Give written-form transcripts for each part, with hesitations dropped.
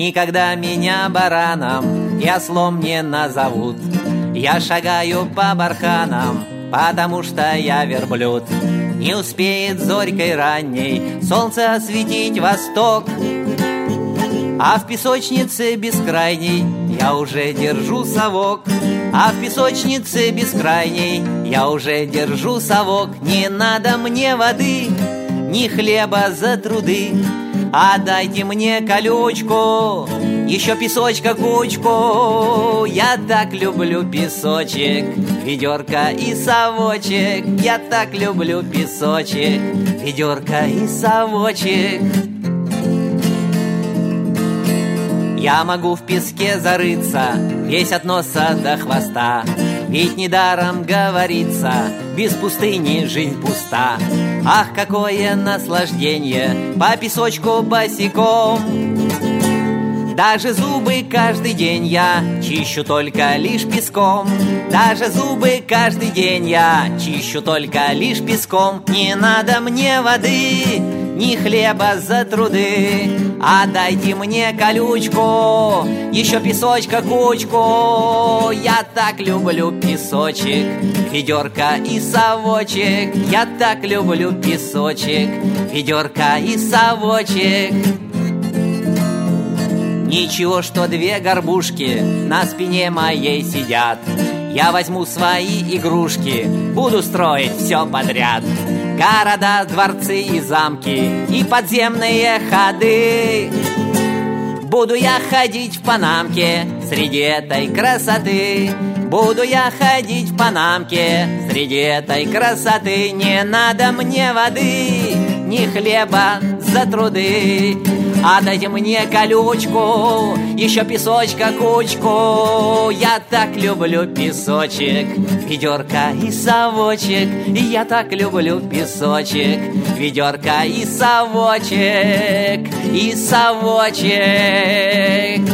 Никогда меня бараном и ослом не назовут. Я шагаю по барханам, потому что я верблюд. Не успеет зорькой ранней солнце осветить восток, а в песочнице бескрайней я уже держу совок. А в песочнице бескрайней я уже держу совок. Не надо мне воды, ни хлеба за труды, а дайте мне колючку, еще песочка кучку. Я так люблю песочек, ведерко и совочек. Я так люблю песочек, ведерко и совочек. Я могу в песке зарыться, весь от носа до хвоста. Ведь недаром говорится, без пустыни жизнь пуста. Ах, какое наслаждение по песочку босиком! Даже зубы каждый день я чищу только лишь песком. Даже зубы каждый день я чищу только лишь песком. Не надо мне воды, ни хлеба за труды, а дайте мне колючку, еще песочка кучку. Я так люблю песочек, ведерко и совочек. Я так люблю песочек, ведерко и совочек. Ничего, что две горбушки на спине моей сидят. Я возьму свои игрушки, буду строить все подряд. Города, дворцы и замки, и подземные ходы. Буду я ходить в панамке среди этой красоты. Буду я ходить в панамке среди этой красоты. Не надо мне воды, ни хлеба за труды, а дайте мне колючку, еще песочка кучку. Я так люблю песочек, ведерко и совочек. Я так люблю песочек, ведерко и совочек, и совочек.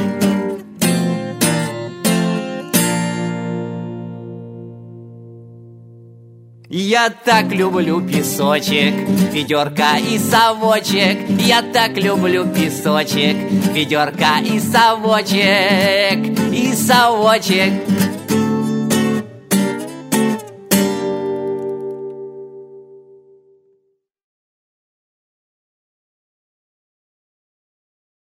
Я так люблю песочек, ведерко и совочек. Я так люблю песочек, ведерко и совочек, и совочек.